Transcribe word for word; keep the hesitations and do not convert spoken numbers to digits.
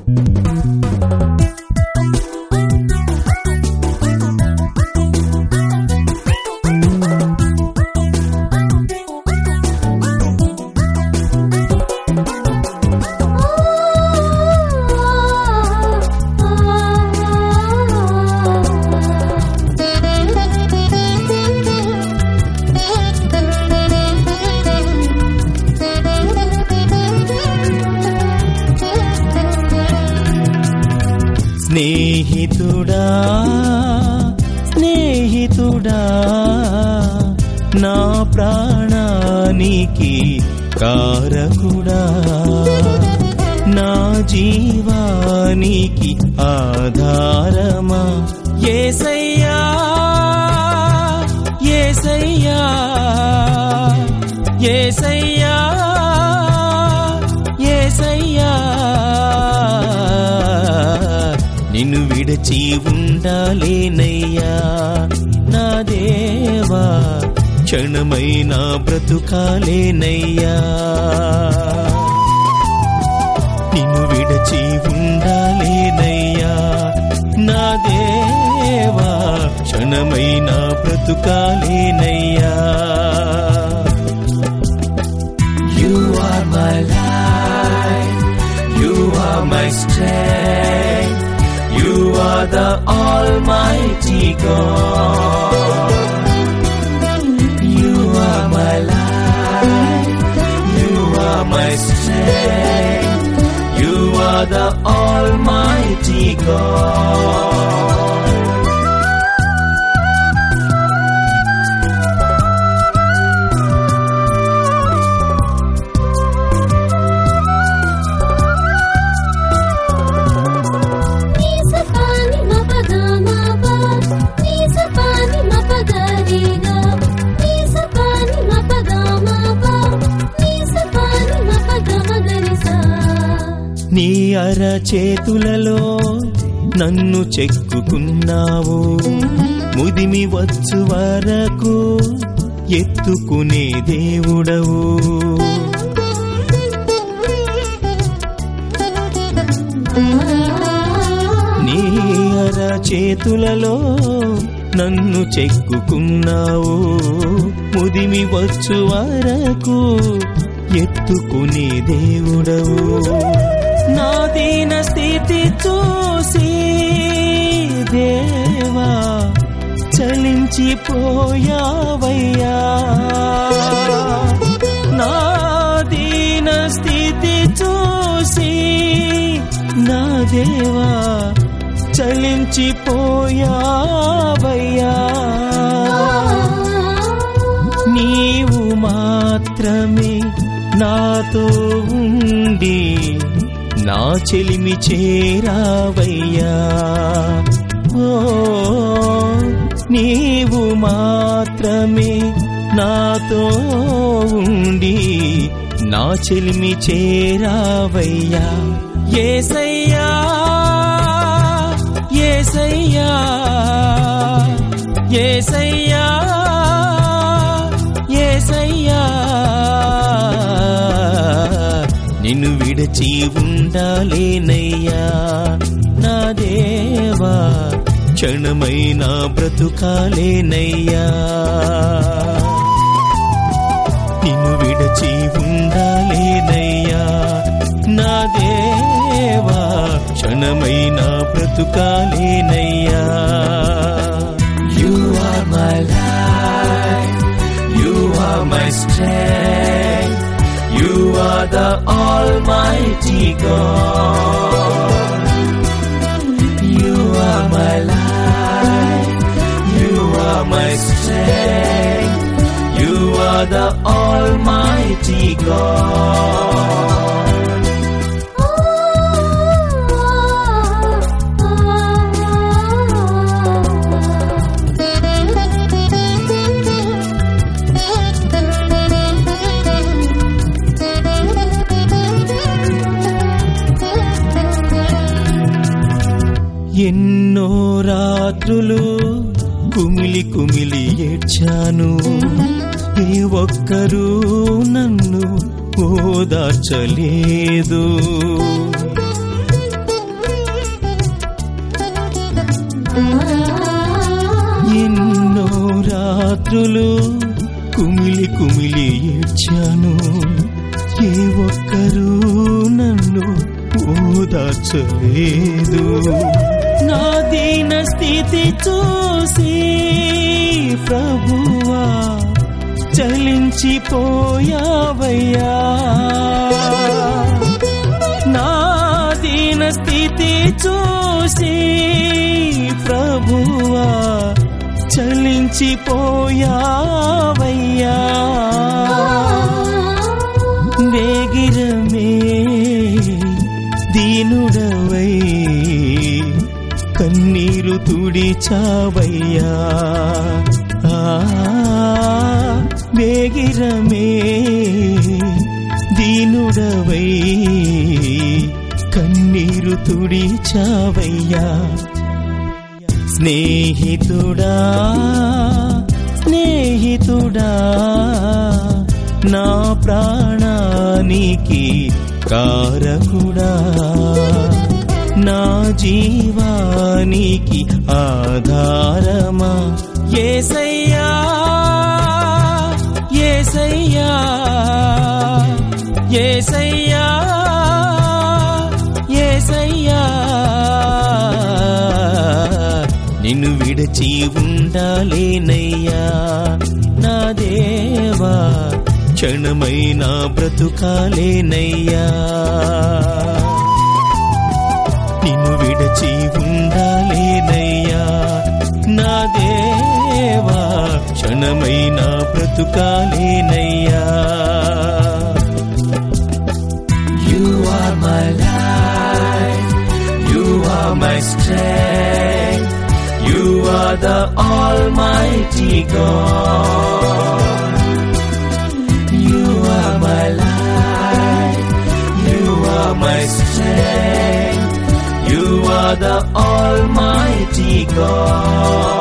స్నేహితుడా స్నేహితుడా నా ప్రాణానికి కారకుడా నా జీవానికి ఆధారమా యేసయ్యా యేసయ్యా యేసయ్యా యేసయ్యా నిన్ను విడచి ఉండాలేనయ్యా నా దేవా క్షణమైన బ్రతుకాలేనయ్యా నిన్ను విడచి ఉండాలేనయ్యా నా దేవా క్షణమైన బ్రతుకాలేనయ్యా You are my life, you are my strength, you are the Almighty God. You are my life, you are my strength, you are the Almighty God. నీ అరచేతులలో నన్ను చెక్కుకున్నావు ముదిమి వచ్చు వరకు ఎత్తుకునే దేవుడవు నీ అరచేతులలో నన్ను చెక్కుకున్నావు ముదిమి వచ్చు వరకు ఎత్తుకునే దేవుడవు నా దీన స్థితి చూసి దేవా చలించిపోయావయ్యా నా దీన స్థితి చూసి నా దేవా చలించిపోయావయ్యా నీవు మాత్రమే నాతో ఉండి నా చెలిమి చేరావయ్యా ఓ నీవు మాత్రమే నాతో ఉండి నా చెలిమి చేరావయ్యా యేసయ్యా యేసయ్యా యేసయ్యా యేసయ్యా నిన్ను విడచి ఉండాలేనయ్యా నా దేవా క్షణమైన బ్రతుకాలేనయ్యా నిన్ను విడచి ఉండాలేనయ్యా నా దేవా క్షణమైన బ్రతుకాలేనయ్యా You are my life, you are my strength, you are the Almighty God. You are my life, you are my strength, you are the Almighty God. ఎన్నో రాత్రులు కుమిలి కుమిలి ఏడ్చాను ఏ ఒక్కరూ నన్ను ఓదార్చలేదు రాత్రులు కుమిలి కుమిలి ఏడ్చాను, ఏ ఒక్కరూ నన్ను ఓదార్చలేదు. నా దీన స్థితి చూసి ప్రభువా చలించిపోయావయ్యా. నా దీన స్థితి చూసి ప్రభువా చలించిపోయావయ్యా. వేగిరమే దీనుడవై కన్నీరు తుడిచావయ్యా. వేగిరమే దీనుడవై కన్నీరు తుడిచావయ్యా. స్నేహితుడా స్నేహితుడా నా ప్రాణానికి కారకుడా, నా జీవానికి ఆధారమా, యేసయ్యా యేసయ్యా యేసయ్యా యేసయ్యా. నిన్ను విడచి ఉండాలేనయ్యా నా దేవా, క్షణమైనా బ్రతుకాలేనయ్యా. నిన్ను విడచి ఉండాలేనయ్యా నా దేవా, క్షణమైనా బ్రతుకాలేనయ్యా. You are my life, you are my strength, you are the Almighty God. You are my life, you are my strength, you are the Almighty God.